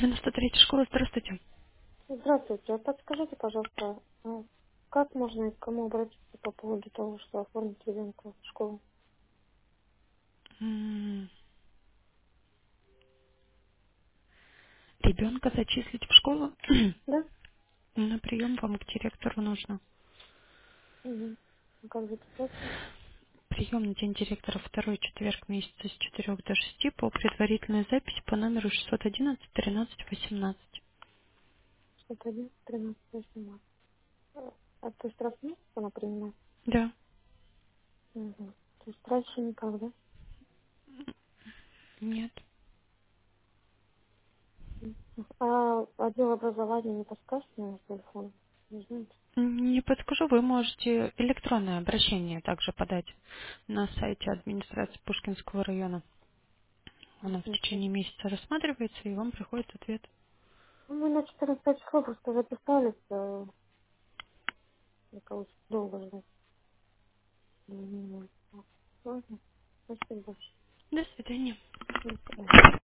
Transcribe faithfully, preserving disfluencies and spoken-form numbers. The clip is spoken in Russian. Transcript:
девяносто третья школа, здравствуйте. Здравствуйте. А подскажите, пожалуйста, а как можно и к кому обратиться по поводу того, что оформить ребенка в школу? М, Ребенка зачислить в школу? Да? На прием вам к директору нужно. Угу. А как записаться? Приемный день директора второй четверг месяца с четырёх до шести по предварительной записи по номеру шестьсот одиннадцать тринадцать восемнадцать. Что-то один, тринадцать, восемнадцать. А а то есть раз в месяц она принимает? Да. Угу. То есть раньше никак, да? Нет. Мгм. А отдел образования не подскажет мне телефон? Не знаете? Не подскажу, вы можете электронное обращение также подать на сайте администрации Пушкинского района. Оно в Ничего. течение месяца рассматривается, и вам приходит ответ. Ну, мы на четырнадцатое число просто записались, э, для кого-то долго ждать. М, Ладно. Спасибо большое. До свидания. До свидания.